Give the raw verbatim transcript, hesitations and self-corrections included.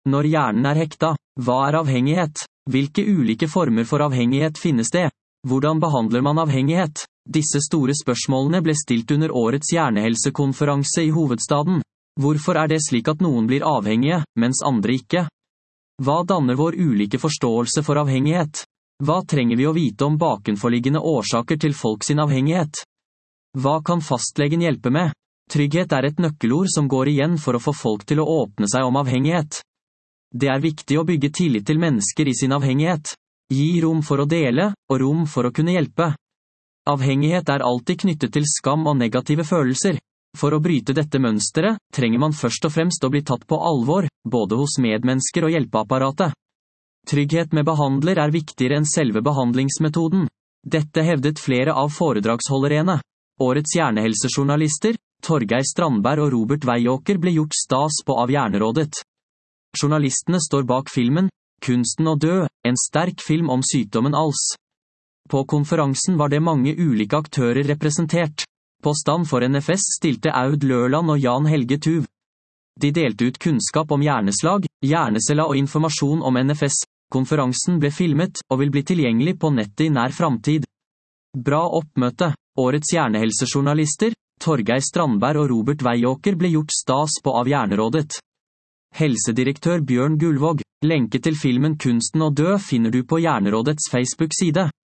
Når hjernen er hekta, hva er avhengighet? Hvilke ulike former for avhengighet finnes det? Hvordan behandler man avhengighet? Disse store spørsmålene ble stilt under årets hjernehelsekonferanse i hovedstaden. Hvorfor er det slik at noen blir avhengige, mens andre ikke? Hva danner vår ulike forståelse for avhengighet? Hva trenger vi å vite om bakenforliggende årsaker til folk sin avhengighet? Hva kan fastlegen hjelpe med? Trygghet er et nøkkelord som går igjen for å få folk til å åpne seg om avhengighet. Det er viktig å bygge tillit til mennesker i sin avhengighet. Gi rom for å dele, og rom for å kunne hjelpe. Avhengighet er alltid knyttet til skam og negative følelser. For å bryte dette mønsteret, trenger man først og fremst å bli tatt på alvor, både hos medmennesker og hjelpeapparatet. Trygghet med behandler er viktigere enn selve behandlingsmetoden. Dette hevdet flere av foredragsholderne. Årets hjernehelsejournalister, Torgeir Strandberg og Robert Weiåker ble gjort stas på av Hjernerådet. Journalistene står bak filmen, Kunsten å dø, en sterk film om sykdommen A L S. På konferansen var det mange ulike aktører representert. På stand for N F S stilte Aud Lørland og Jan Helge Tuv. De delte ut kunnskap om hjerneslag, hjernecella og informasjon om N F S. Konferansen ble filmet, og vil bli tilgjengelig på nettet i nær framtid. Bra oppmøte. Årets hjernehelsejournalister, Torgeir Strandberg og Robert Weiåker ble gjort stas på av Hjernerådet. Helsedirektør Bjørn Gullvåg, lenke til filmen Kunsten å dø finner du på Hjernerådets Facebook-side.